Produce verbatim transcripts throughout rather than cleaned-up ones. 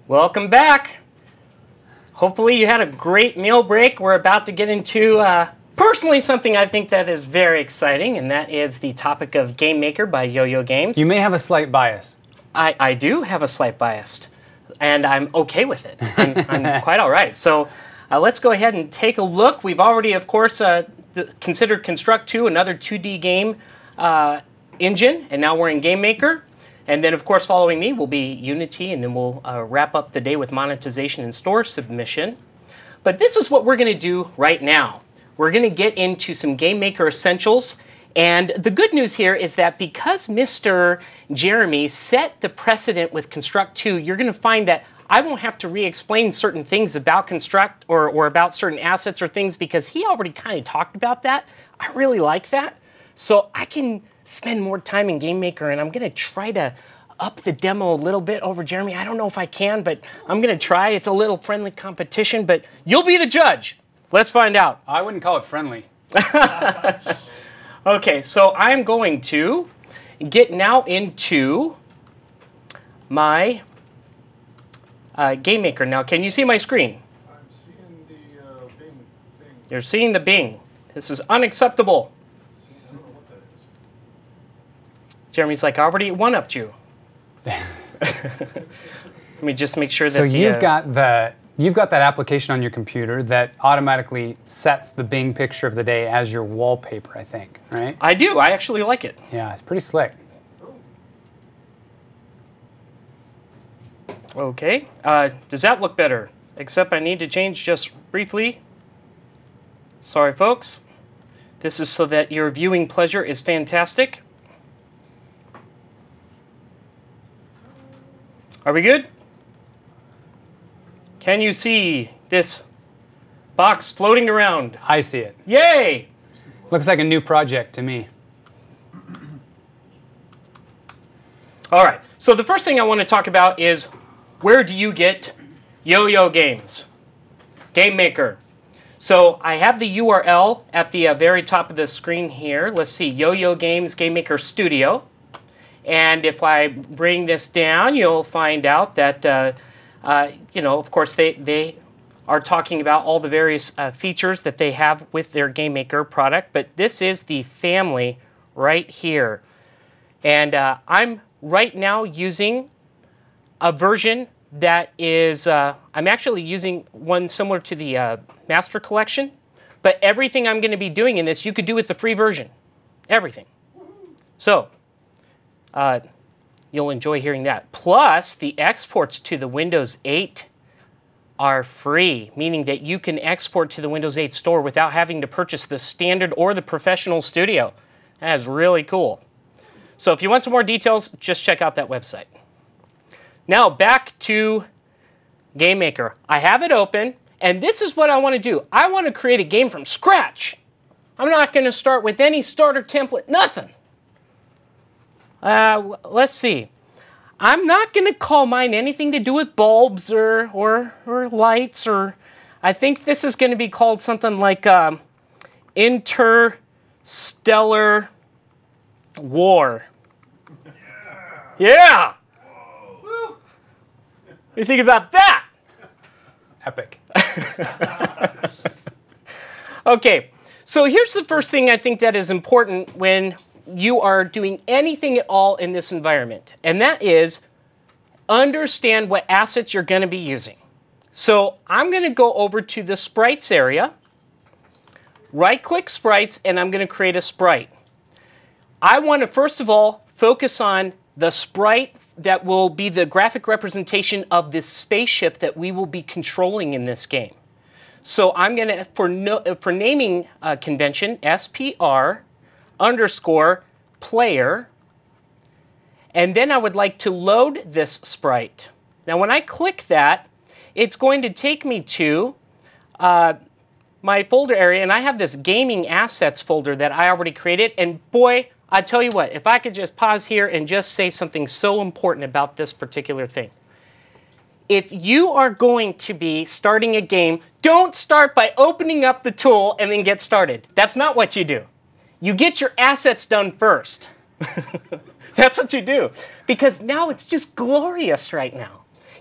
Welcome back. Hopefully you had a great meal break. We're about to get into uh, personally something I think that is very exciting, and that is the topic of Game Maker by Yo-Yo Games. You may have a slight bias. I, I do have a slight bias, and I'm okay with it. I'm, I'm quite all right. So uh, let's go ahead and take a look. We've already, of course, uh, considered Construct two, another two D game uh, engine, and now we're in Game Maker. And then, of course, following me will be Unity, and then we'll uh, wrap up the day with monetization and store submission. But this is what we're going to do right now. We're going to get into some Game Maker essentials. And the good news here is that because Mister Jeremy set the precedent with Construct two, you're going to find that I won't have to re-explain certain things about Construct or, or about certain assets or things because he already kind of talked about that. I really like that. So I can spend more time in Game Maker, and I'm going to try to up the demo a little bit over Jeremy. I don't know if I can, but I'm going to try. It's a little friendly competition, but you'll be the judge. Let's find out. I wouldn't call it friendly. Okay, so I'm going to get now into my uh, Game Maker. Now, can you see my screen? I'm seeing the uh, Bing thing. You're seeing the Bing. This is unacceptable. See, I don't know what that is. Jeremy's like, I already one-upped you. Let me just make sure that So the, you've uh, got the you've got that application on your computer that automatically sets the Bing picture of the day as your wallpaper, I think, right? I do. I actually like it. Yeah, it's pretty slick. Okay. Uh, does that look better? Except I need to change just briefly. Sorry, folks. This is so that your viewing pleasure is fantastic. Are we good? Can you see this box floating around? I see it. Yay! Looks like a new project to me. All right. So the first thing I want to talk about is where do you get Yo-Yo Games? Game Maker. So I have the U R L at the uh, very top of the screen here. Let's see, Yo-Yo Games Game Maker Studio. And if I bring this down, you'll find out that, uh, uh, you know, of course, they, they are talking about all the various uh, features that they have with their Game Maker product. But this is the family right here. And uh, I'm right now using a version that is, uh, I'm actually using one similar to the uh, Master Collection. But everything I'm going to be doing in this, you could do with the free version. Everything. So, Uh, you'll enjoy hearing that. Plus, the exports to the Windows eight are free, meaning that you can export to the Windows eight store without having to purchase the standard or the professional studio. That is really cool. So if you want some more details, just check out that website. Now, back to Game Maker. I have it open, and this is what I want to do. I want to create a game from scratch. I'm not going to start with any starter template, nothing. Uh, let's see. I'm not going to call mine anything to do with bulbs or, or, or lights. Or I think this is going to be called something like um, Interstellar War. Yeah! Yeah. Woo. What do you think about that? Epic. Okay, so here's the first thing I think that is important when you are doing anything at all in this environment, and that is understand what assets you're going to be using. So I'm going to go over to the sprites area, right-click sprites, and I'm going to create a sprite. I want to, first of all, focus on the sprite that will be the graphic representation of this spaceship that we will be controlling in this game. So I'm going to, for, no, for naming uh, convention, S P R underscore player, and then I would like to load this sprite. Now when I click that, it's going to take me to uh, my folder area, and I have this gaming assets folder that I already created, and boy, I tell you what, if I could just pause here and just say something so important about this particular thing. If you are going to be starting a game, don't start by opening up the tool and then get started. That's not what you do. You get your assets done first. That's what you do. Because now it's just glorious right now.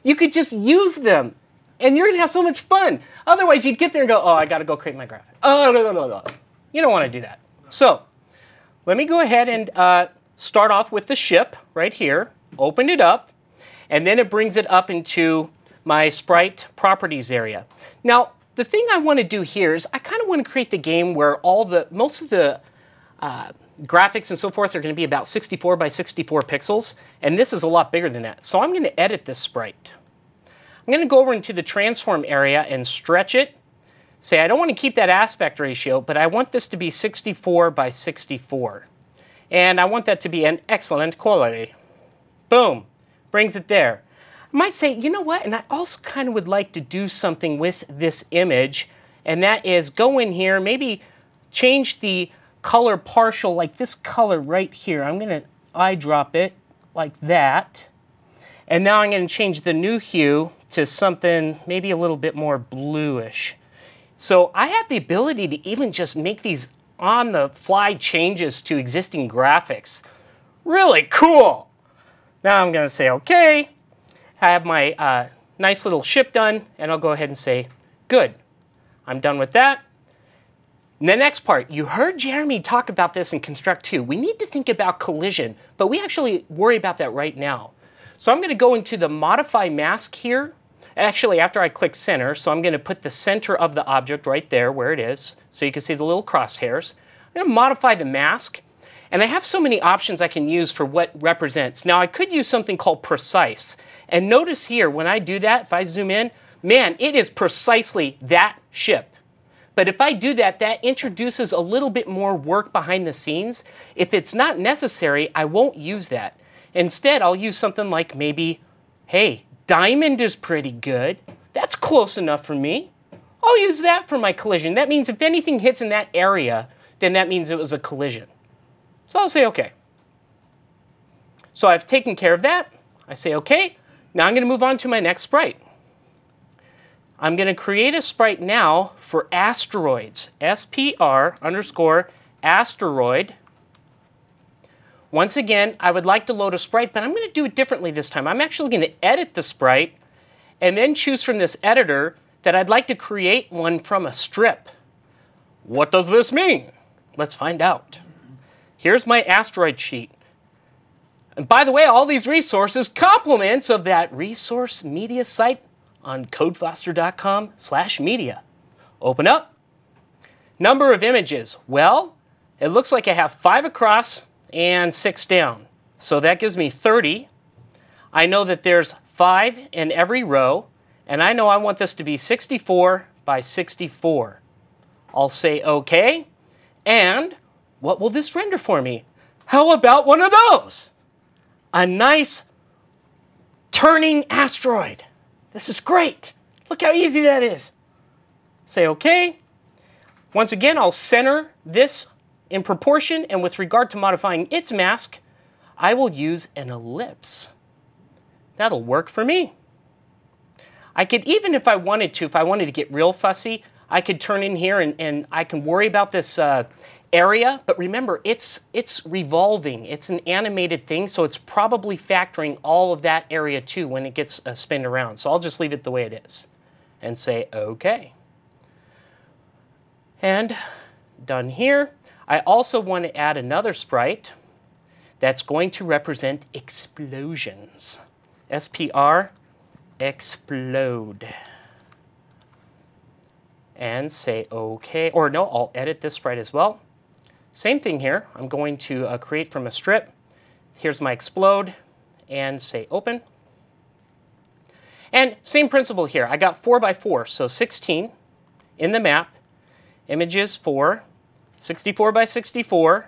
You could just use them, and you're going to have so much fun. Otherwise, you'd get there and go, oh, I got to go create my graphic. Oh, no, no, no, no. You don't want to do that. So let me go ahead and uh, start off with the ship right here, open it up, and then it brings it up into my sprite properties area. Now, the thing I want to do here is I kind of want to create the game where all the, most of the uh, graphics and so forth are going to be about sixty-four by sixty-four pixels, and this is a lot bigger than that. So I'm going to edit this sprite. I'm going to go over into the transform area and stretch it. Say I don't want to keep that aspect ratio, but I want this to be sixty-four by sixty-four. And I want that to be an excellent quality. Boom. Brings it there. I might say, you know what, and I also kind of would like to do something with this image, and that is go in here, maybe change the color partial, like this color right here. I'm going to eyedrop it like that. And now I'm going to change the new hue to something maybe a little bit more bluish. So I have the ability to even just make these on-the-fly changes to existing graphics. Really cool. Now I'm going to say, okay. I have my uh, nice little ship done, and I'll go ahead and say, good. I'm done with that. And the next part, you heard Jeremy talk about this in Construct two. We need to think about collision, but we actually worry about that right now. So I'm going to go into the Modify Mask here. Actually, after I click Center, so I'm going to put the center of the object right there where it is, so you can see the little crosshairs. I'm going to modify the mask, and I have so many options I can use for what represents. Now, I could use something called Precise. And notice here, when I do that, if I zoom in, man, it is precisely that ship. But if I do that, that introduces a little bit more work behind the scenes. If it's not necessary, I won't use that. Instead, I'll use something like maybe, hey, diamond is pretty good. That's close enough for me. I'll use that for my collision. That means if anything hits in that area, then that means it was a collision. So I'll say OK. So I've taken care of that. I say OK. Now I'm going to move on to my next sprite. I'm going to create a sprite now for asteroids. S P R underscore asteroid. Once again, I would like to load a sprite, but I'm going to do it differently this time. I'm actually going to edit the sprite and then choose from this editor that I'd like to create one from a strip. What does this mean? Let's find out. Here's my asteroid sheet. And by the way, all these resources, compliments of that resource media site on codefoster.com slash media. Open up. Number of images. Well, it looks like I have five across and six down. So that gives me thirty. I know that there's five in every row, and I know I want this to be sixty-four by sixty-four. I'll say OK. And what will this render for me? How about one of those? A nice turning asteroid. This is great. Look how easy that is. Say OK. Once again, I'll center this in proportion, and with regard to modifying its mask, I will use an ellipse. That'll work for me. I could, even if I wanted to, if I wanted to get real fussy, I could turn in here and, and I can worry about this uh, area, but remember, it's, it's revolving. It's an animated thing, so it's probably factoring all of that area too when it gets uh, spinned around. So I'll just leave it the way it is and say OK. And done here. I also want to add another sprite that's going to represent explosions. S P R, explode. And say OK. Or no, I'll edit this sprite as well. Same thing here. I'm going to uh, create from a strip. Here's my explode. And say open. And same principle here. I got four by four, so sixteen in the map. Images for sixty-four by sixty-four.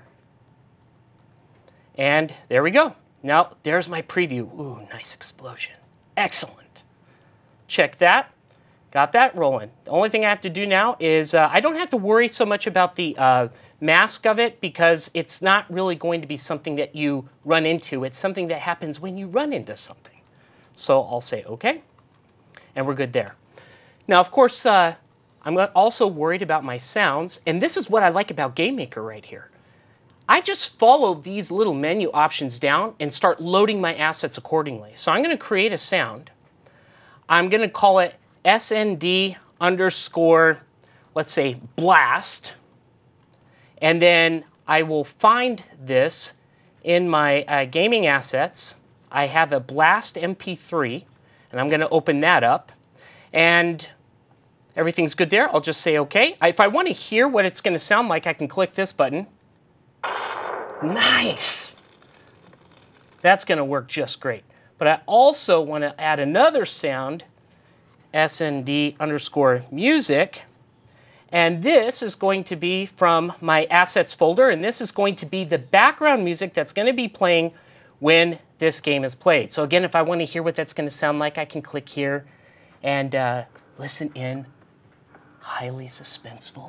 And there we go. Now, there's my preview. Ooh, nice explosion. Excellent. Check that. Got that rolling. The only thing I have to do now is uh, I don't have to worry so much about the uh, mask of it because it's not really going to be something that you run into. It's something that happens when you run into something. So I'll say OK. And we're good there. Now, of course, uh, I'm also worried about my sounds, and this is what I like about GameMaker right here. I just follow these little menu options down and start loading my assets accordingly. So I'm going to create a sound. I'm going to call it S N D underscore, let's say, blast. And then I will find this in my uh, gaming assets. I have a blast M P three, and I'm going to open that up. And everything's good there. I'll just say OK. If I want to hear what it's going to sound like, I can click this button. Nice. That's going to work just great. But I also want to add another sound, S N D underscore music. And this is going to be from my assets folder. And this is going to be the background music that's going to be playing when this game is played. So again, if I want to hear what that's going to sound like, I can click here and uh, listen in. Highly suspenseful.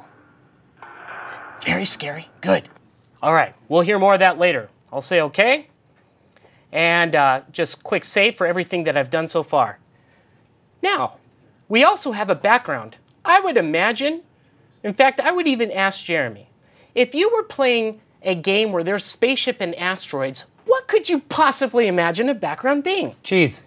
Very scary. Good. All right. We'll hear more of that later. I'll say OK. And uh, just click Save for everything that I've done so far. Now, we also have a background. I would imagine, in fact, I would even ask Jeremy, if you were playing a game where there's spaceship and asteroids, what could you possibly imagine a background being? Cheese.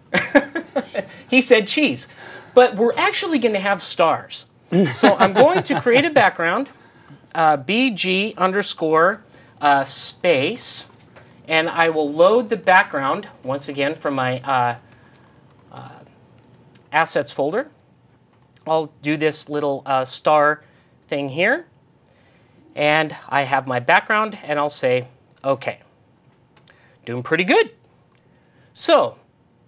He said cheese. But we're actually going to have stars. So I'm going to create a background, uh, B G underscore uh, space, and I will load the background, once again, from my uh, uh, assets folder. I'll do this little uh, star thing here. And I have my background, and I'll say, OK. Doing pretty good. So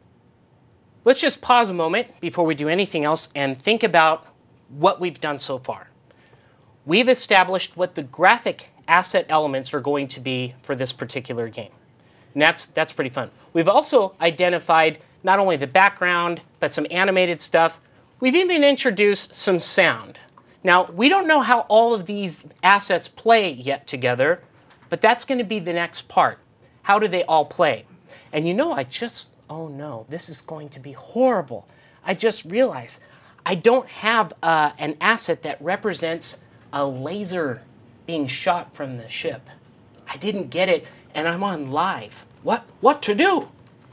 let's just pause a moment before we do anything else and think about what we've done so far. We've established what the graphic asset elements are going to be for this particular game. And that's, that's pretty fun. We've also identified not only the background, but some animated stuff. We've even introduced some sound. Now, we don't know how all of these assets play yet together, but that's going to be the next part. How do they all play? And you know, I just, oh no, this is going to be horrible. I just realized I don't have uh, an asset that represents a laser being shot from the ship. I didn't get it, and I'm on live. What, what to do?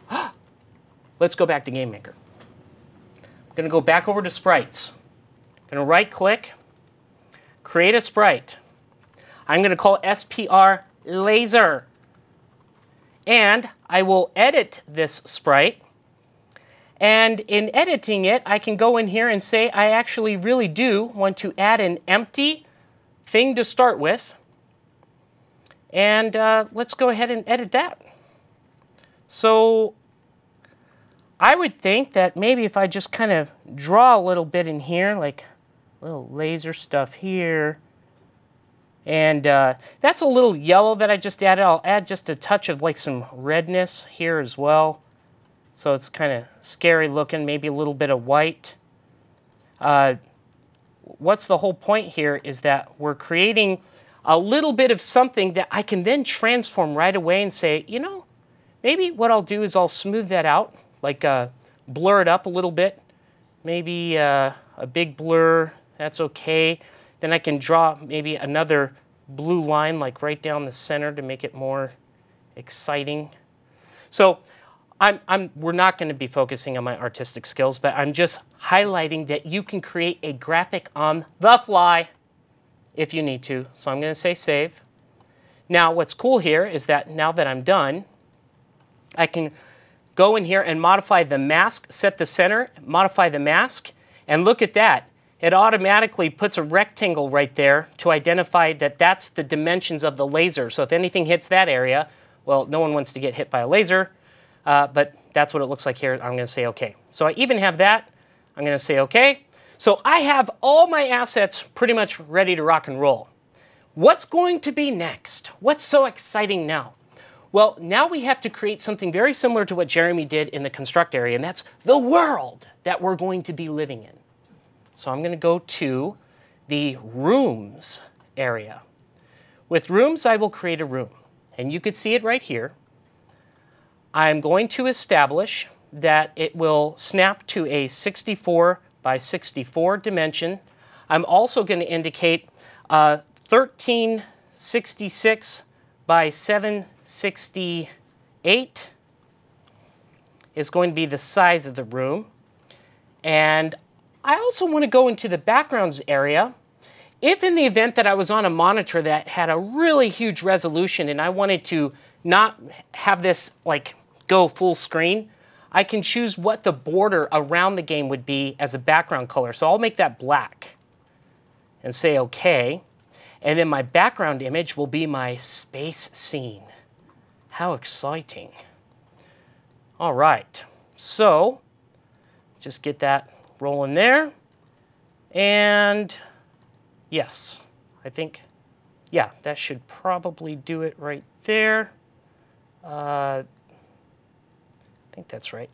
Let's go back to GameMaker. I'm going to go back over to sprites. I'm going to right click, create a sprite. I'm going to call S P R laser. And I will edit this sprite. And in editing it, I can go in here and say I actually really do want to add an empty thing to start with. And uh, let's go ahead and edit that. So I would think that maybe if I just kind of draw a little bit in here, like little laser stuff here. And uh, that's a little yellow that I just added. I'll add just a touch of like some redness here as well. So it's kind of scary looking, maybe a little bit of white. Uh, what's the whole point here is that we're creating a little bit of something that I can then transform right away and say, you know, maybe what I'll do is I'll smooth that out, like uh, blur it up a little bit. Maybe uh, a big blur, that's okay. Then I can draw maybe another blue line like right down the center to make it more exciting. So I'm, I'm, we're not going to be focusing on my artistic skills, but I'm just highlighting that you can create a graphic on the fly if you need to. So I'm going to say save. Now what's cool here is that now that I'm done, I can go in here and modify the mask, set the center, modify the mask, and look at that. It automatically puts a rectangle right there to identify that that's the dimensions of the laser. So if anything hits that area, well, no one wants to get hit by a laser, uh, but that's what it looks like here. I'm going to say OK. So I even have that. I'm going to say OK. So I have all my assets pretty much ready to rock and roll. What's going to be next? What's so exciting now? Well, now we have to create something very similar to what Jeremy did in the construct area, and that's the world that we're going to be living in. So I'm going to go to the rooms area. With rooms, I will create a room. And you could see it right here. I'm going to establish that it will snap to a sixty-four by sixty-four dimension. I'm also going to indicate uh, thirteen sixty-six by seven sixty-eight is going to be the size of the room. And I also want to go into the backgrounds area. If in the event that I was on a monitor that had a really huge resolution and I wanted to not have this like go full screen, I can choose what the border around the game would be as a background color. So I'll make that black and say OK. And then my background image will be my space scene. How exciting. All right, so just get that rolling there. And yes, I think, yeah, that should probably do it right there. Uh, I think that's right.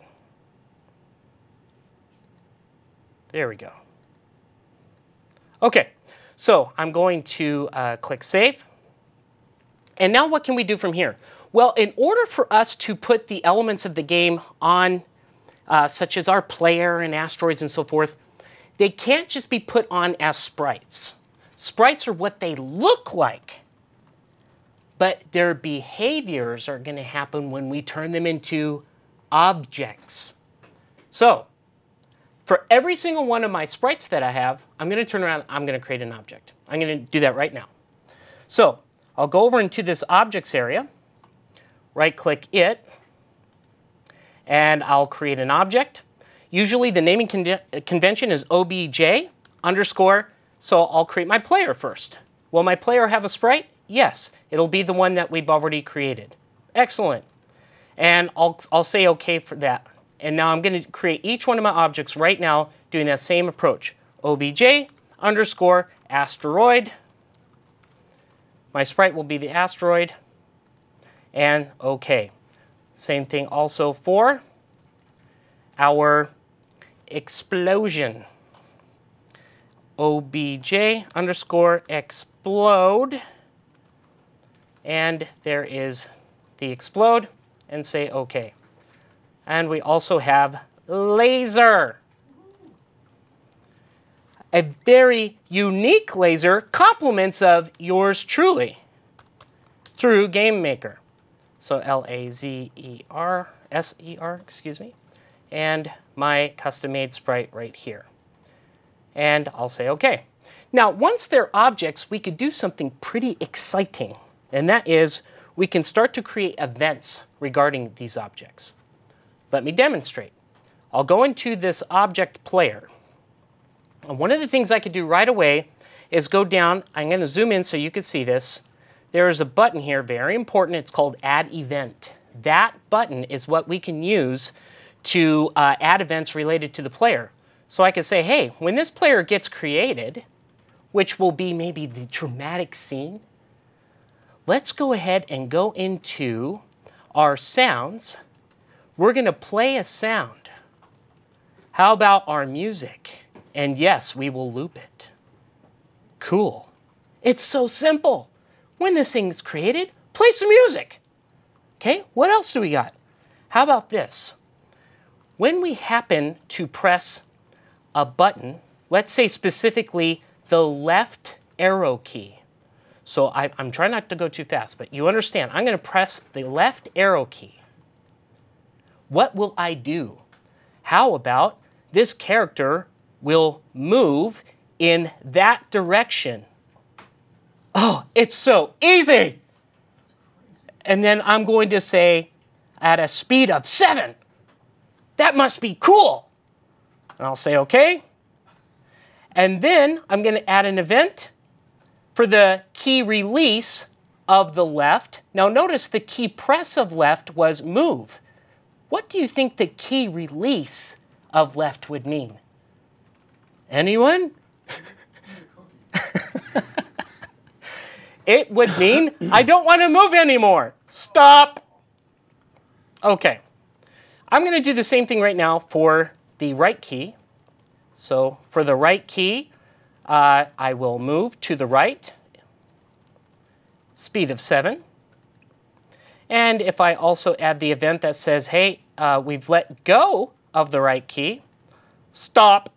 There we go. Okay, so I'm going to uh, click Save. And now what can we do from here? Well, in order for us to put the elements of the game on, uh, such as our player and asteroids and so forth, they can't just be put on as sprites. Sprites are what they look like, but their behaviors are going to happen when we turn them into objects. So, for every single one of my sprites that I have, I'm going to turn around, I'm going to create an object. I'm going to do that right now. So, I'll go over into this objects area, right-click it, and I'll create an object. Usually the naming con convention is O B J underscore, so I'll create my player first. Will my player have a sprite? Yes, it'll be the one that we've already created. Excellent. And I'll, I'll say OK for that. And now I'm going to create each one of my objects right now doing that same approach. O B J underscore asteroid. My sprite will be the asteroid. And OK. Same thing also for our explosion. O B J underscore explode. And there is the explode. And say OK. And we also have laser. A very unique laser, compliments of yours truly through GameMaker. So L A Z E R, S E R, excuse me. And my custom-made sprite right here. And I'll say OK. Now, once they're objects, we could do something pretty exciting. And that is, we can start to create events regarding these objects. Let me demonstrate. I'll go into this object player. And one of the things I could do right away is go down. I'm going to zoom in so you can see this. There is a button here, very important. It's called Add Event. That button is what we can use to uh, add events related to the player. So I could say, hey, when this player gets created, which will be maybe the dramatic scene, let's go ahead and go into our sounds. We're going to play a sound. How about our music? And yes, we will loop it. Cool. It's so simple. When this thing is created, play some music. Okay, what else do we got? How about this? When we happen to press a button, let's say specifically the left arrow key. So I, I'm trying not to go too fast, but you understand. I'm going to press the left arrow key. What will I do? How about this character will move in that direction? Oh, it's so easy. And then I'm going to say at a speed of seven. That must be cool. And I'll say OK. And then I'm going to add an event for the key release of the left. Now notice the key press of left was move. What do you think the key release of left would mean? Anyone? It would mean I don't want to move anymore. Stop. Okay. I'm going to do the same thing right now for the right key. So for the right key, uh, I will move to the right, speed of seven. And if I also add the event that says, hey, uh, we've let go of the right key, stop.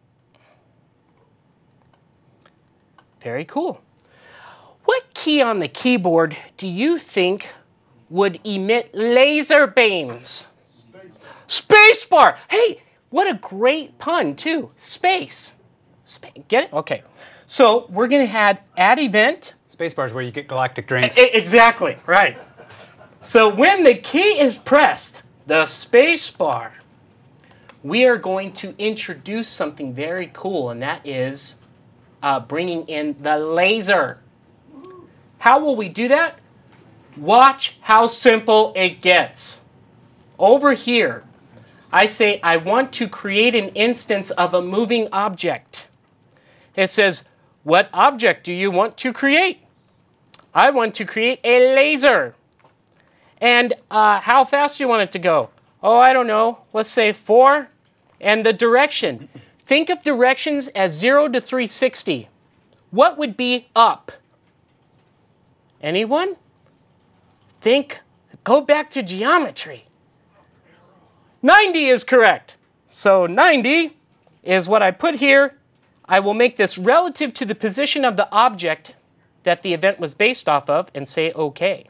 Very cool. What key on the keyboard do you think would emit laser beams? Spacebar. Spacebar. Hey, What a great pun, too. Space. Spa Get it? Okay. So we're going to add add event. Spacebar is where you get galactic drinks. I exactly, right. So when the key is pressed, the space bar, we are going to introduce something very cool, and that is uh, bringing in the laser. How will we do that? Watch how simple it gets. Over here, I say I want to create an instance of a moving object. It says, what object do you want to create? I want to create a laser. And uh, how fast do you want it to go? Oh, I don't know. Let's say four. And the direction. Think of directions as zero to three sixty. What would be up? Anyone? Think. Go back to geometry. ninety is correct. So ninety is what I put here. I will make this relative to the position of the object that the event was based off of and say OK.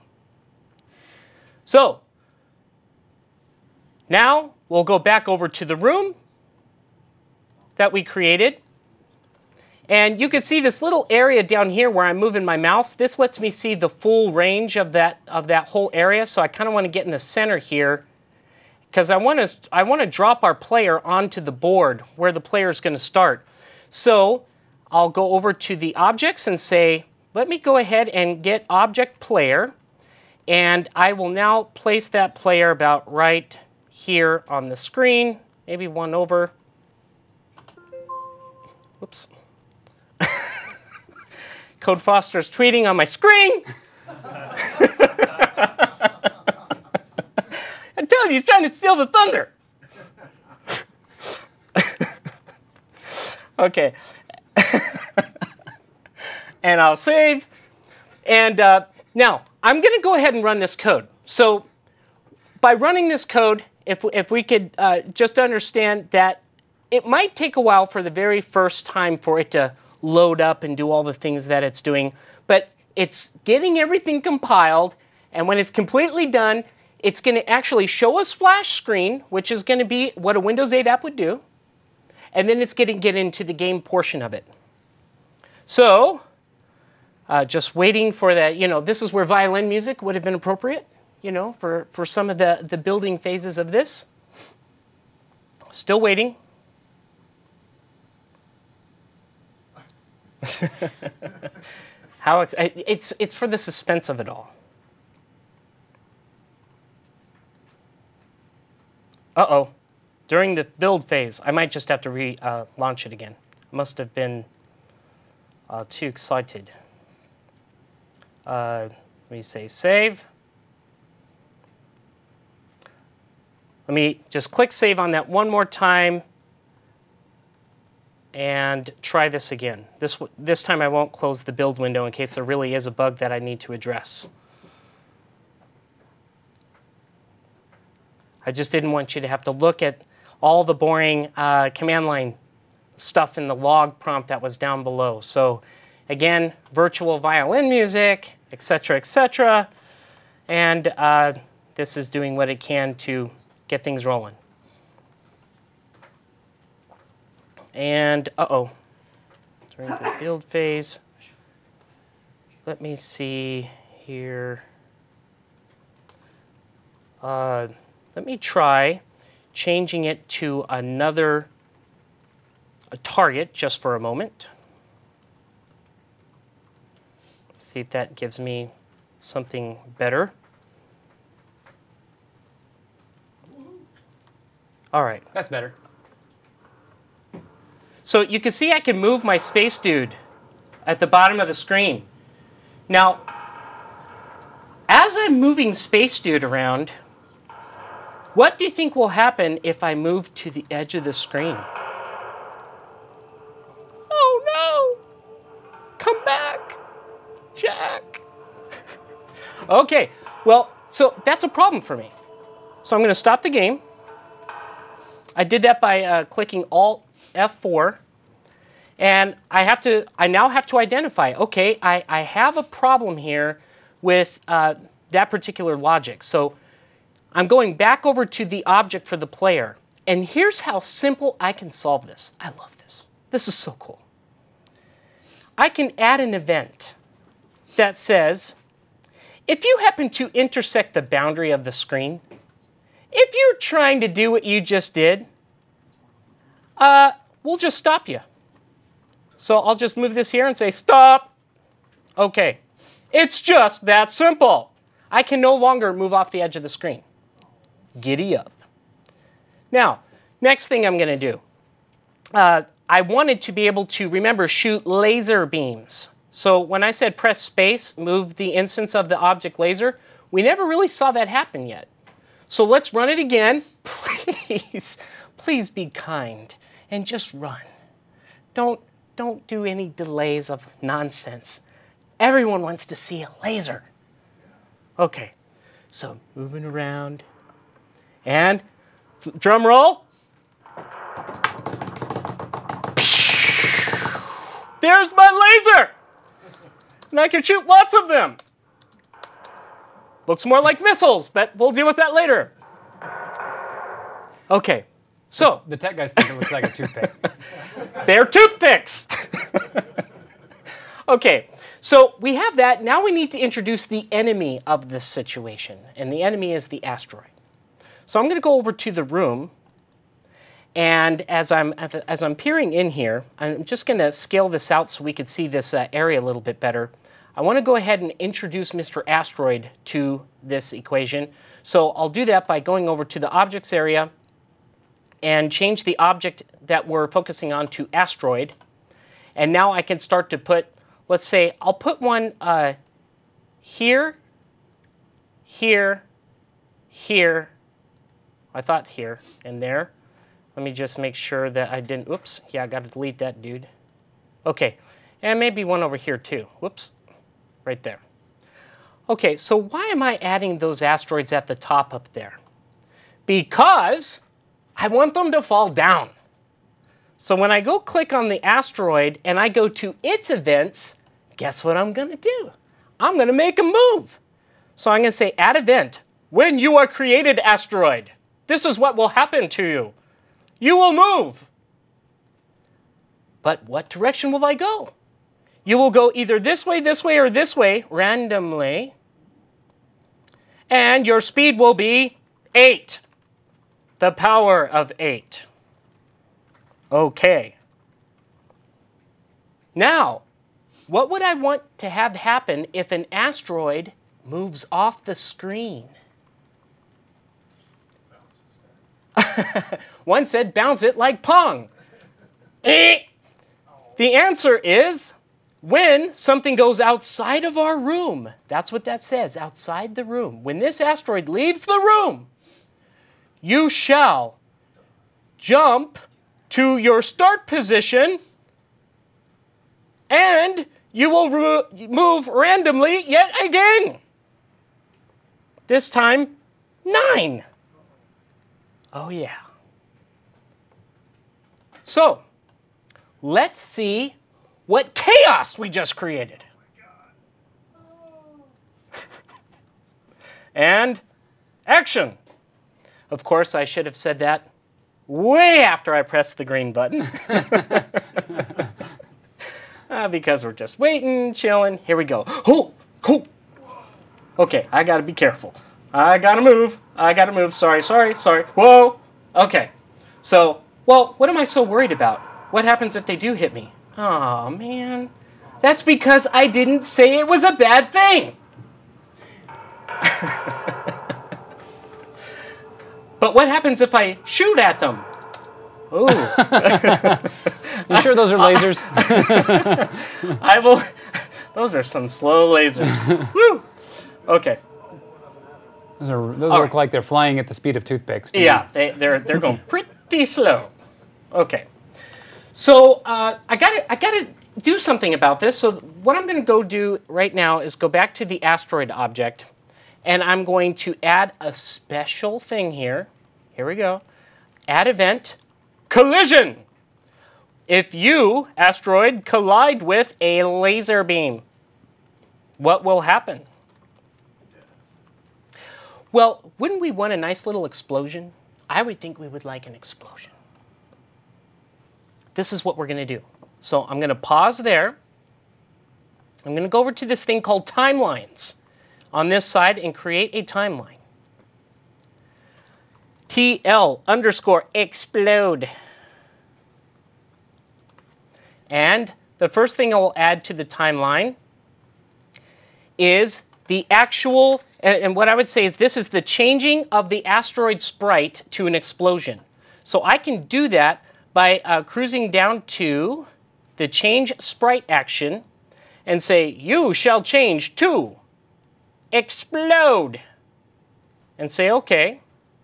So now we'll go back over to the room that we created. And you can see this little area down here where I'm moving my mouse. This lets me see the full range of that, of that whole area. So I kind of want to get in the center here because I want to I want to drop our player onto the board where the player is going to start. So I'll go over to the objects and say, let me go ahead and get object player. And I will now place that player about right here on the screen, maybe one over. Whoops. Code Foster's tweeting on my screen. I tell you, he's trying to steal the thunder. Okay. And I'll save. And uh, now, I'm going to go ahead and run this code. So by running this code, if, if we could uh, just understand that it might take a while for the very first time for it to load up and do all the things that it's doing, but it's getting everything compiled, and when it's completely done, it's going to actually show a splash screen, which is going to be what a Windows eight app would do, and then it's going to get into the game portion of it. So, uh, just waiting for that, you know, this is where violin music would have been appropriate, you know, for, for some of the, the building phases of this. Still waiting. How ex it's it's for the suspense of it all. Uh-oh. During the build phase, I might just have to re uh, launch it again. I must have been uh, too excited. Uh, let me say save. Let me just click save on that one more time and try this again. This, this time I won't close the build window in case there really is a bug that I need to address. I just didn't want you to have to look at all the boring uh, command line stuff in the log prompt that was down below. So again, virtual violin music, et cetera, et cetera. And uh, this is doing what it can to get things rolling. And, uh-oh, during the build phase, let me see here. Uh, let me try changing it to another a target just for a moment. See if that gives me something better. All right. That's better. So you can see I can move my Space Dude at the bottom of the screen. Now, as I'm moving Space Dude around, what do you think will happen if I move to the edge of the screen? Oh no! Come back, Jack. Okay, well, so that's a problem for me. So I'm going to stop the game. I did that by uh, clicking Alt F four. And I have to, I now have to identify, okay, I, I have a problem here with uh, that particular logic. So I'm going back over to the object for the player. And here's how simple I can solve this. I love this. This is so cool. I can add an event that says, if you happen to intersect the boundary of the screen, if you're trying to do what you just did, uh, we'll just stop you. So I'll just move this here and say, stop. Okay. It's just that simple. I can no longer move off the edge of the screen. Giddy up. Now, next thing I'm going to do. Uh, I wanted to be able to, remember, shoot laser beams. So when I said press space, move the instance of the object laser, we never really saw that happen yet. So let's run it again. Please, please be kind and just run. Don't, don't do any delays of nonsense. Everyone wants to see a laser. Okay, so moving around. And drum roll. There's my laser! And I can shoot lots of them. Looks more like missiles, but we'll deal with that later. Okay, so. The tech guys think it looks like a toothpick. They're toothpicks. Okay, so we have that. Now we need to introduce the enemy of this situation. And the enemy is the asteroid. So I'm going to go over to the room. And as I'm, as I'm peering in here, I'm just going to scale this out so we could see this uh, area a little bit better. I want to go ahead and introduce Mister Asteroid to this equation. So I'll do that by going over to the objects area and change the object that we're focusing on to asteroid. And now I can start to put, let's say, I'll put one uh, here, here, here. I thought here and there. Let me just make sure that I didn't, oops, yeah, I got to delete that dude. Okay, and maybe one over here too. Whoops, right there. Okay, so why am I adding those asteroids at the top up there? Because I want them to fall down. So when I go click on the asteroid and I go to its events, guess what I'm going to do? I'm going to make a move. So I'm going to say add event. When you are created asteroid, this is what will happen to you. You will move. But what direction will I go? You will go either this way, this way, or this way, randomly. And your speed will be eight. The power of eight. Okay. Now, what would I want to have happen if an asteroid moves off the screen? One said bounce it like Pong. Eh. The answer is when something goes outside of our room. That's what that says, outside the room. When this asteroid leaves the room, you shall jump to your start position and you will move randomly yet again. This time, nine. Oh, yeah. So, let's see what chaos we just created. And action. Of course, I should have said that way after I pressed the green button. uh, because we're just waiting, chilling. Here we go. Oh, cool. Okay, I got to be careful. I gotta move. I gotta move. Sorry, sorry, sorry. Whoa. Okay. So, well, what am I so worried about? What happens if they do hit me? Oh, man. That's because I didn't say it was a bad thing. But what happens if I shoot at them? Ooh. You sure those are lasers? I will. Those are some slow lasers. Woo. Okay. Those, are, those look right. like they're flying at the speed of toothpicks. Yeah, they, they're they're going pretty slow. Okay, so uh, I gotta I gotta do something about this. So what I'm going to go do right now is go back to the asteroid object, and I'm going to add a special thing here. Here we go. Add event, collision. If you, asteroid, collide with a laser beam, what will happen? Well, wouldn't we want a nice little explosion? I would think we would like an explosion. This is what we're going to do. So I'm going to pause there. I'm going to go over to this thing called timelines on this side and create a timeline. T L underscore explode. And the first thing I will add to the timeline is the actual, and what I would say is this is the changing of the asteroid sprite to an explosion. So I can do that by uh, cruising down to the change sprite action and say, you shall change to explode, and say OK.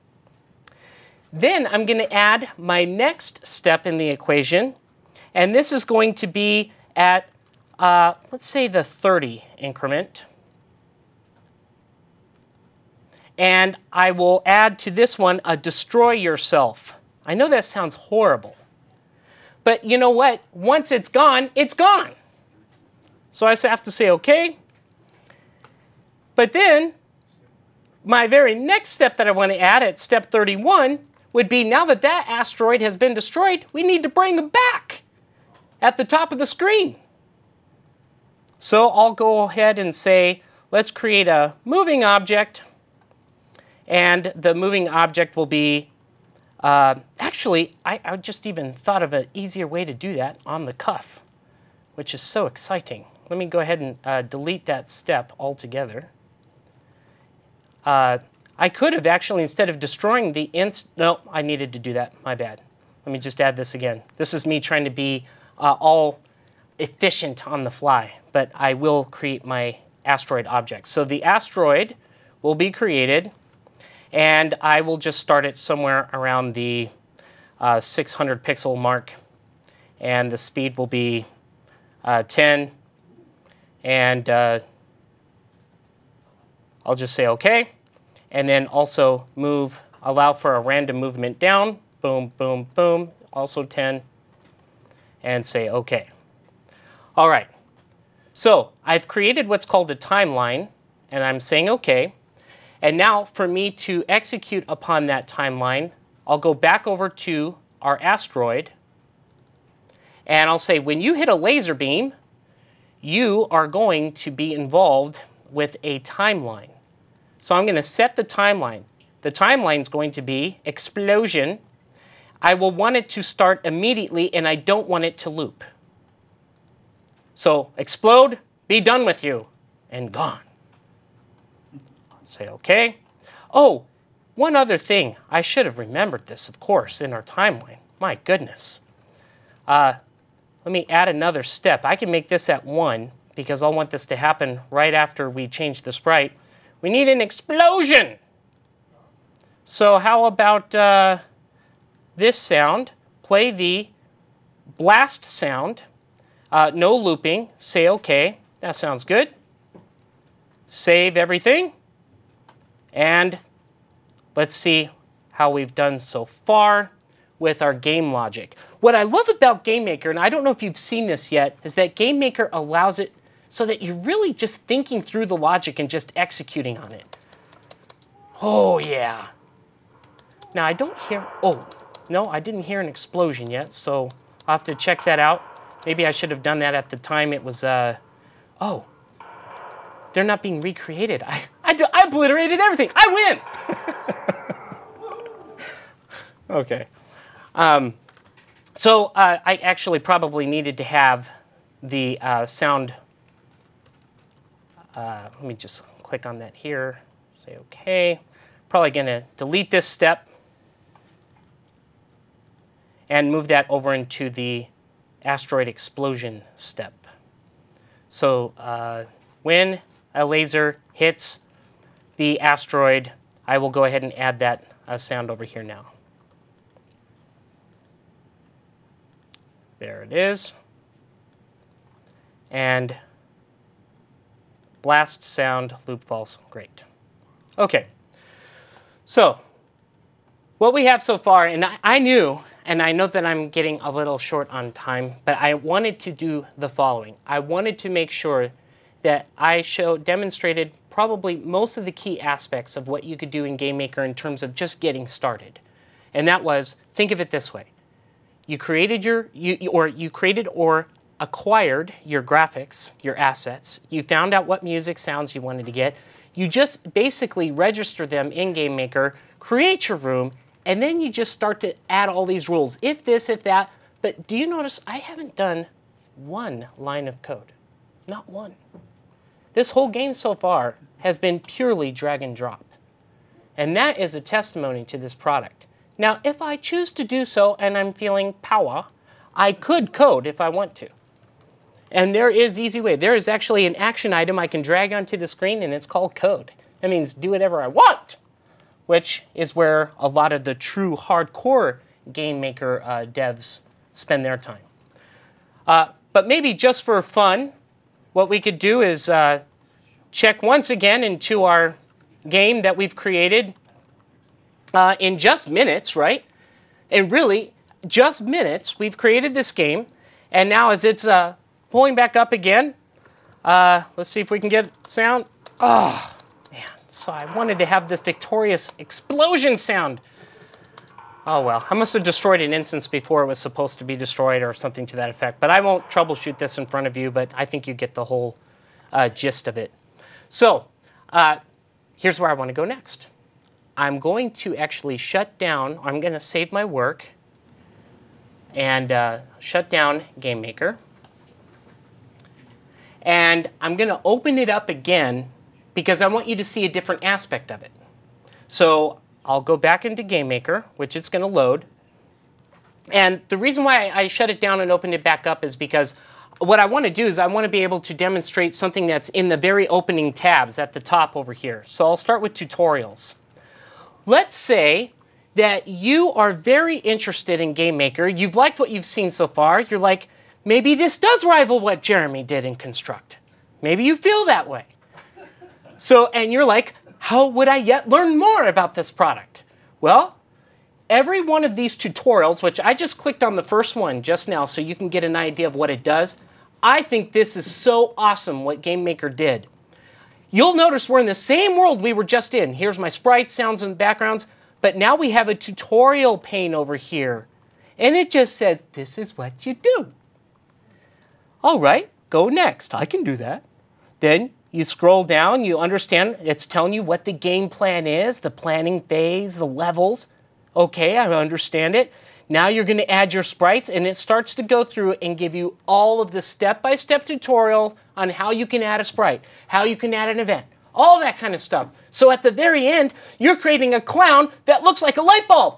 Then I'm going to add my next step in the equation, and this is going to be at, uh, let's say, the thirty increment. And I will add to this one a destroy yourself. I know that sounds horrible. But you know what? Once it's gone, it's gone. So I have to say OK. But then my very next step that I want to add at step thirty-one would be, now that that asteroid has been destroyed, we need to bring them back at the top of the screen. So I'll go ahead and say, let's create a moving object. And the moving object will be, uh, actually, I, I just even thought of an easier way to do that on the cuff, which is so exciting. Let me go ahead and uh, delete that step altogether. Uh, I could have actually, instead of destroying the inst, no, I needed to do that, my bad. Let me just add this again. This is me trying to be uh, all efficient on the fly, but I will create my asteroid object. So the asteroid will be created, and I will just start it somewhere around the uh, six hundred pixel mark, and the speed will be uh, ten, and uh, I'll just say OK, and then also move, allow for a random movement down, boom, boom, boom, also ten, and say OK. All right, so I've created what's called a timeline, and I'm saying OK. And now for me to execute upon that timeline, I'll go back over to our asteroid, and I'll say, when you hit a laser beam, you are going to be involved with a timeline. So I'm going to set the timeline. The timeline is going to be explosion. I will want it to start immediately, and I don't want it to loop. So explode, be done with you, and gone. Say OK. Oh, one other thing. I should have remembered this, of course, in our timeline. My goodness. Uh, let me add another step. I can make this at one, because I'll want this to happen right after we change the sprite. We need an explosion. So how about uh, this sound? Play the blast sound. Uh, no looping. Say OK. That sounds good. Save everything. And let's see how we've done so far with our game logic. What I love about GameMaker, and I don't know if you've seen this yet, is that GameMaker allows it so that you're really just thinking through the logic and just executing on it. Oh, yeah. Now, I don't hear... Oh, no, I didn't hear an explosion yet, so I'll have to check that out. Maybe I should have done that at the time it was... Uh, oh, they're not being recreated. I, I, I obliterated everything. I win! Okay. Um, so uh, I actually probably needed to have the uh, sound... Uh, let me just click on that here. Say OK. Probably going to delete this step and move that over into the asteroid explosion step. So uh, when a laser hits the asteroid, I will go ahead and add that uh, sound over here now. There it is. And blast sound, loop false. Great. Okay. So what we have so far, and I, I knew, and I know that I'm getting a little short on time, but I wanted to do the following. I wanted to make sure that I showed, demonstrated probably most of the key aspects of what you could do in GameMaker in terms of just getting started. And that was, think of it this way. You created your, you, or you created or acquired your graphics, your assets. You found out what music sounds you wanted to get. You just basically register them in GameMaker, create your room, and then you just start to add all these rules. If this, if that. But do you notice I haven't done one line of code? Not one. This whole game so far has been purely drag and drop. And that is a testimony to this product. Now, if I choose to do so and I'm feeling power, I could code if I want to. And there is easy way. There is actually an action item I can drag onto the screen, and it's called code. That means do whatever I want, which is where a lot of the true hardcore GameMaker uh, devs spend their time. Uh, but maybe just for fun, what we could do is uh, check once again into our game that we've created uh, in just minutes, right? And really, just minutes, we've created this game. And now as it's uh, pulling back up again, uh, let's see if we can get sound. Oh, man. So I wanted to have this victorious explosion sound. Oh, well. I must have destroyed an instance before it was supposed to be destroyed or something to that effect. But I won't troubleshoot this in front of you, but I think you get the whole uh, gist of it. So uh, here's where I want to go next. I'm going to actually shut down. I'm going to save my work and uh, shut down GameMaker. And I'm going to open it up again because I want you to see a different aspect of it. So I'll go back into GameMaker, which it's going to load. And the reason why I shut it down and opened it back up is because what I want to do is I want to be able to demonstrate something that's in the very opening tabs at the top over here. So I'll start with tutorials. Let's say that you are very interested in GameMaker. You've liked what you've seen so far. You're like, maybe this does rival what Jeremy did in Construct. Maybe you feel that way. So, and you're like, how would I yet learn more about this product? Well, every one of these tutorials, which I just clicked on the first one just now so you can get an idea of what it does, I think this is so awesome what GameMaker did. You'll notice we're in the same world we were just in. Here's my sprites, sounds, and backgrounds, but now we have a tutorial pane over here. And it just says, this is what you do. All right, go next. I can do that. Then you scroll down, you understand, it's telling you what the game plan is, the planning phase, the levels. Okay, I understand it. Now you're going to add your sprites, and it starts to go through and give you all of the step-by-step tutorial on how you can add a sprite, how you can add an event, all that kind of stuff. So at the very end, you're creating a clown that looks like a light bulb.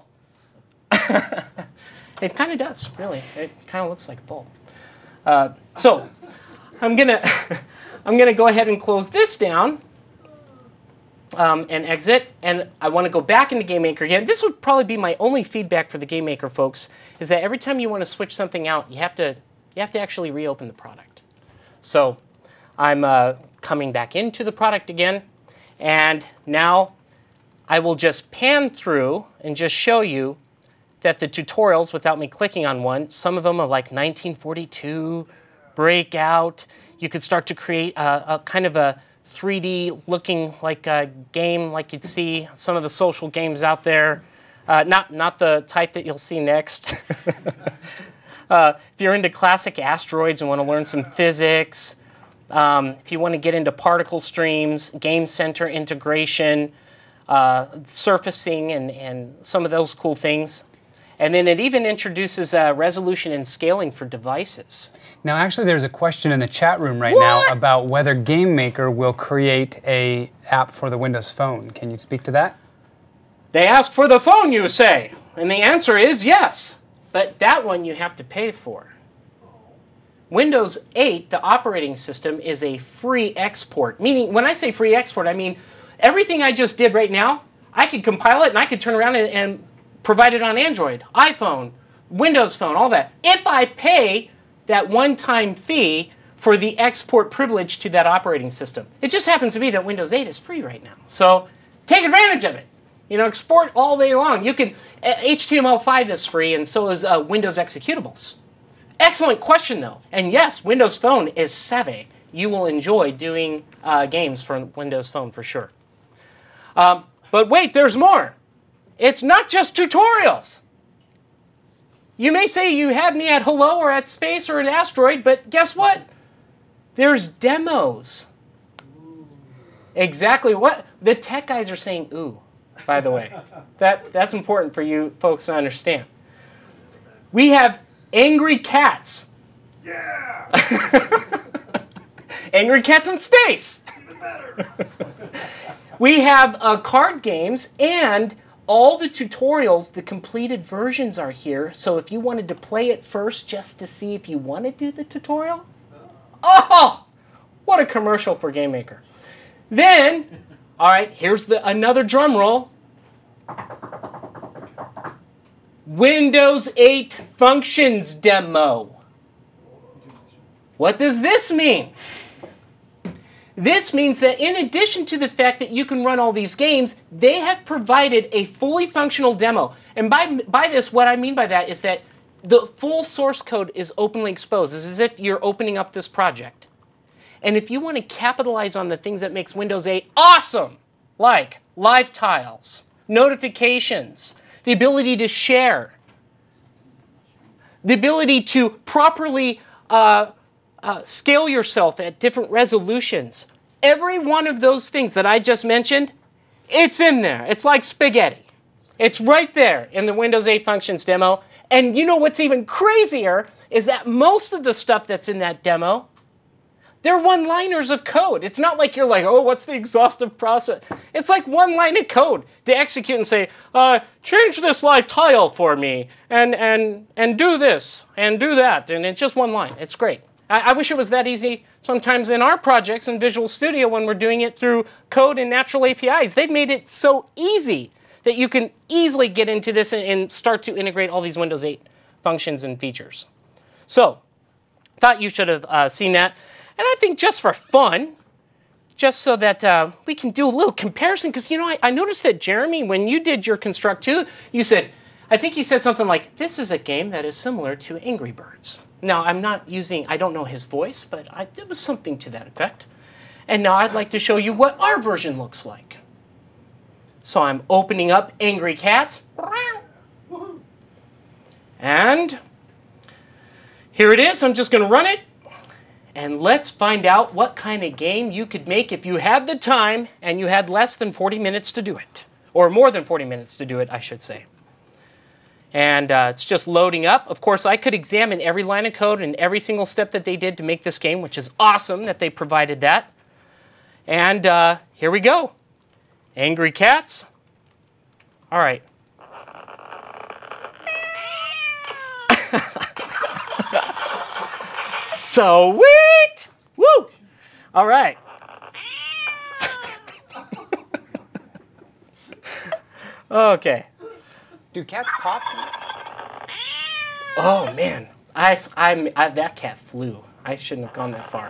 It kind of does, really. It kind of looks like a bulb. Uh, so I'm gonna I'm gonna go ahead and close this down um, and exit, and I want to go back into GameMaker again. This would probably be my only feedback for the GameMaker folks, is that every time you want to switch something out, you have to you have to actually reopen the product. So I'm uh, coming back into the product again, and now I will just pan through and just show you that the tutorials, without me clicking on one, some of them are like nineteen forty-two, Breakout. You could start to create a, a kind of a three D looking like a game like you'd see some of the social games out there. Uh, not, not the type that you'll see next. uh, if you're into classic asteroids and want to learn some physics, um, if you want to get into particle streams, game center integration, uh, surfacing, and, and some of those cool things. And then it even introduces uh, resolution and scaling for devices. Now, actually, there's a question in the chat room right What? now about whether GameMaker will create a app for the Windows Phone. Can you speak to that? They ask for the phone, you say. And the answer is yes. But that one you have to pay for. Windows eight, the operating system, is a free export. Meaning, when I say free export, I mean everything I just did right now, I could compile it and I could turn around and, and provide it on Android, iPhone, Windows Phone, all that. If I pay that one-time fee for the export privilege to that operating system. It just happens to be that Windows eight is free right now. So take advantage of it. You know, export all day long. You can, H T M L five is free, and so is uh, Windows executables. Excellent question, though. And yes, Windows Phone is savvy. You will enjoy doing uh, games from Windows Phone for sure. Um, but wait, there's more. It's not just tutorials. You may say you had me at hello or at space or an asteroid, but guess what? There's demos. Exactly what the tech guys are saying, ooh, by the way. That, that's important for you folks to understand. We have angry cats. Yeah! Angry cats in space. Even better. We have uh, card games, and all the tutorials, the completed versions are here. So if you wanted to play it first just to see if you want to do the tutorial, oh, what a commercial for GameMaker. Then, all right, here's the another drum roll. Windows eight Functions demo. What does this mean? This means that in addition to the fact that you can run all these games, they have provided a fully functional demo. And by, by this, what I mean by that is that the full source code is openly exposed. It's as if you're opening up this project. And if you want to capitalize on the things that makes Windows eight awesome, like live tiles, notifications, the ability to share, the ability to properly uh, Uh, scale yourself at different resolutions. Every one of those things that I just mentioned, it's in there. It's like spaghetti. It's right there in the Windows eight Functions demo. And you know what's even crazier is that most of the stuff that's in that demo, they're one-liners of code. It's not like you're like, oh, what's the exhaustive process? It's like one line of code to execute and say, uh, change this live tile for me, and, and, and do this, and do that. And it's just one line. It's great. I wish it was that easy sometimes in our projects in Visual Studio when we're doing it through code and natural A P Is. They've made it so easy that you can easily get into this and, and start to integrate all these Windows eight functions and features. So, thought you should have uh, seen that. And I think just for fun, just so that uh, we can do a little comparison, because, you know, I, I noticed that, Jeremy, when you did your Construct two, you said, I think you said something like, this is a game that is similar to Angry Birds. Now, I'm not using, I don't know his voice, but I, it was something to that effect. And now I'd like to show you what our version looks like. So I'm opening up Angry Cats. And here it is. I'm just going to run it. And let's find out what kind of game you could make if you had the time and you had less than forty minutes to do it. Or more than forty minutes to do it, I should say. And uh, it's just loading up. Of course, I could examine every line of code and every single step that they did to make this game, which is awesome that they provided that. And uh, here we go. Angry Cats. All right. Sweet! Woo! All right. Okay. Do cats pop? Oh, man. I, I, I, that cat flew. I shouldn't have gone that far.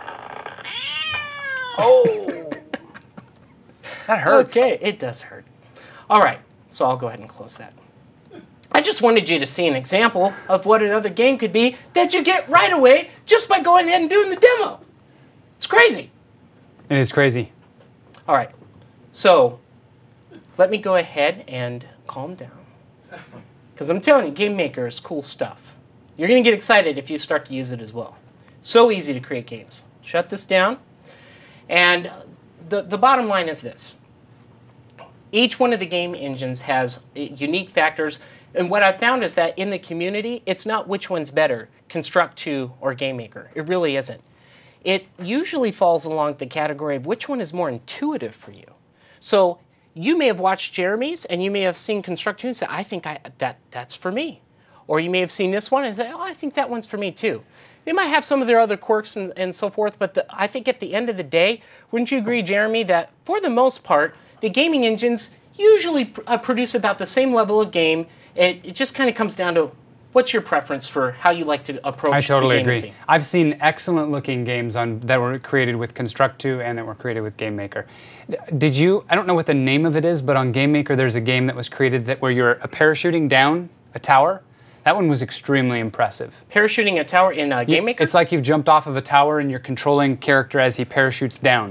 Oh! That hurts. Okay, it does hurt. All right, so I'll go ahead and close that. I just wanted you to see an example of what another game could be that you get right away just by going ahead and doing the demo. It's crazy. It is crazy. All right, so let me go ahead and calm down. Because I'm telling you, GameMaker is cool stuff. You're going to get excited if you start to use it as well. So easy to create games. Shut this down. And the, the bottom line is this. Each one of the game engines has unique factors. And what I've found is that in the community, it's not which one's better, Construct two or GameMaker. It really isn't. It usually falls along the category of which one is more intuitive for you. So you may have watched Jeremy's, and you may have seen Construct two and say, I think I, that, that's for me. Or you may have seen this one and say, oh, I think that one's for me too. They might have some of their other quirks and, and so forth, but the, I think at the end of the day, wouldn't you agree, Jeremy, that for the most part, the gaming engines usually pr uh, produce about the same level of game. It, it just kind of comes down to what's your preference for how you like to approach I totally the gaming agree. thing. I've seen excellent looking games on that were created with Construct two and that were created with GameMaker. Did you, I don't know what the name of it is, but on GameMaker there's a game that was created that where you're parachuting down a tower. That one was extremely impressive. Parachuting a tower in uh, GameMaker? It's like you've jumped off of a tower and you're controlling character as he parachutes down.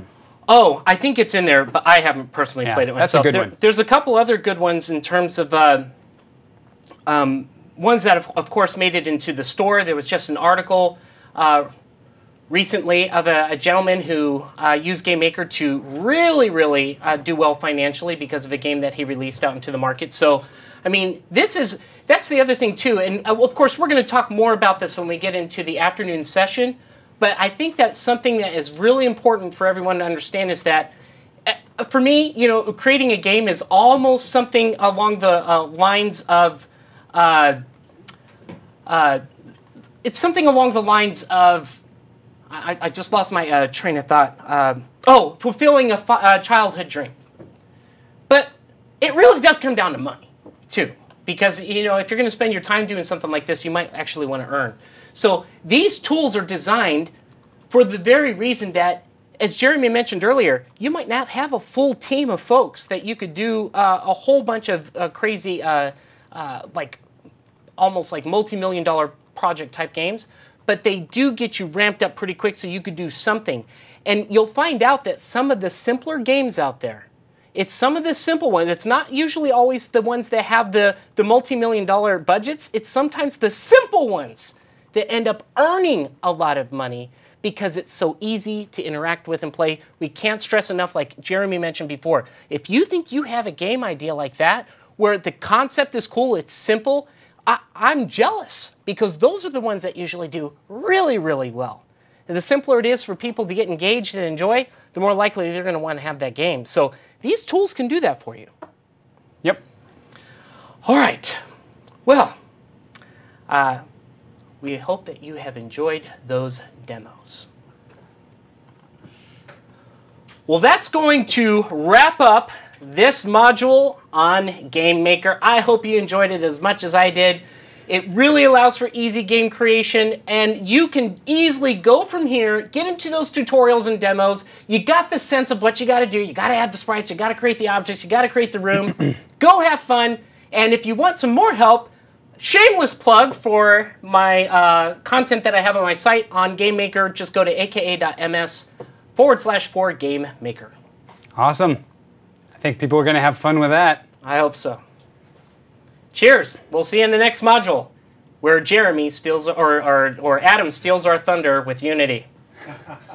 Oh, I think it's in there, but I haven't personally Yeah, played it that's a myself. good There- one. There's a couple other good ones in terms of uh, um, ones that, have, of course, made it into the store. There was just an article uh, recently of a, a gentleman who uh, used GameMaker to really, really uh, do well financially because of a game that he released out into the market. So, I mean, this is that's the other thing too. And uh, of course, we're going to talk more about this when we get into the afternoon session. But I think that's something that is really important for everyone to understand is that, uh, for me, you know, creating a game is almost something along the uh, lines of, uh, uh, it's something along the lines of, I, I just lost my uh, train of thought. Uh, oh, fulfilling a fi- uh, childhood dream. But it really does come down to money, too. Because, you know, if you're going to spend your time doing something like this, you might actually want to earn. So these tools are designed for the very reason that, as Jeremy mentioned earlier, you might not have a full team of folks that you could do uh, a whole bunch of uh, crazy, uh, uh, like, almost like multi-million dollar project type games, but they do get you ramped up pretty quick so you could do something. And you'll find out that some of the simpler games out there, it's some of the simple ones. It's not usually always the ones that have the, the multi-million dollar budgets. It's sometimes the simple ones that end up earning a lot of money because it's so easy to interact with and play. We can't stress enough, like Jeremy mentioned before, if you think you have a game idea like that, where the concept is cool, it's simple, I, I'm jealous because those are the ones that usually do really, really well. And the simpler it is for people to get engaged and enjoy, the more likely they're going to want to have that game. So these tools can do that for you. Yep. All right. Well, uh, we hope that you have enjoyed those demos. Well, that's going to wrap up this module on GameMaker. I hope you enjoyed it as much as I did. It really allows for easy game creation, and you can easily go from here, get into those tutorials and demos. You got the sense of what you got to do. You got to add the sprites. You got to create the objects. You got to create the room. Go have fun. And if you want some more help, shameless plug for my uh, content that I have on my site on GameMaker. Just go to aka.ms forward slash for GameMaker. Awesome. I think people are going to have fun with that. I hope so. Cheers. We'll see you in the next module where Jeremy steals, or, or, or Adam steals our thunder with Unity.